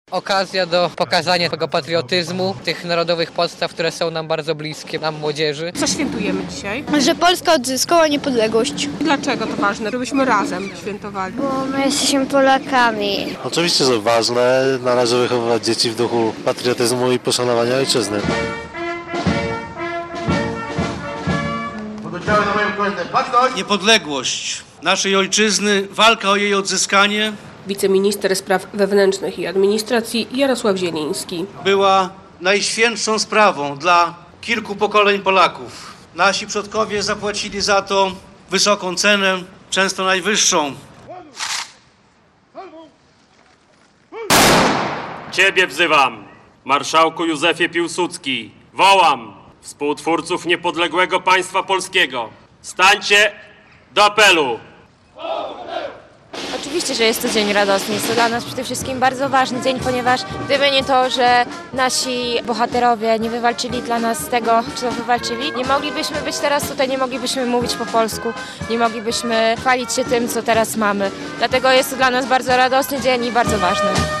Okazja do pokazania tego patriotyzmu, tych narodowych podstaw, które są nam bardzo bliskie, nam młodzieży. Co świętujemy dzisiaj? Że Polska odzyskała niepodległość. Dlaczego to ważne, żebyśmy razem świętowali? Bo my jesteśmy Polakami. Oczywiście, że ważne. Należy wychowywać dzieci w duchu patriotyzmu i poszanowania ojczyzny. Niepodległość naszej ojczyzny, walka o jej odzyskanie Wiceminister Spraw Wewnętrznych i Administracji Jarosław Zieliński. była najświętszą sprawą dla kilku pokoleń Polaków. Nasi przodkowie zapłacili za to wysoką cenę, często najwyższą. Ciebie wzywam, marszałku Józefie Piłsudski. Wołam współtwórców niepodległego państwa polskiego. Stańcie do apelu! Oczywiście, że jest to dzień radosny. Jest to dla nas przede wszystkim bardzo ważny dzień, ponieważ gdyby nie to, że nasi bohaterowie nie wywalczyli dla nas tego, co wywalczyli, nie moglibyśmy być teraz tutaj, nie moglibyśmy mówić po polsku, nie moglibyśmy chwalić się tym, co teraz mamy. Dlatego jest to dla nas bardzo radosny dzień i bardzo ważny.